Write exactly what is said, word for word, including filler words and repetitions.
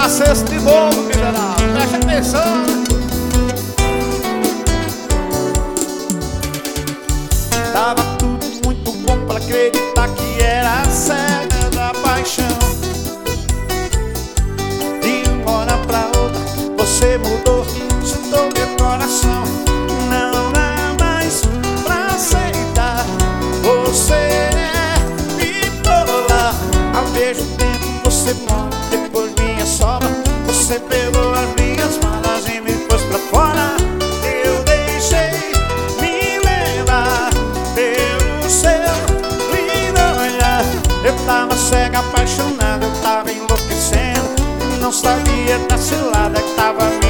uma cesta de bolo, miserável. Preste atenção. Tava tudo muito bom pra acreditar que era cega da paixão. De uma hora pra outra você mudou, chutou meu coração. Não dá mais pra aceitar, você é bipolar. Ao mesmo tempo você morre, depois minha sobra. Você pegou as minhas malas e me pôs pra fora. Eu deixei me levar pelo seu lindo olhar. Eu tava cega, apaixonado, eu tava enlouquecendo. Não sabia da cilada que tava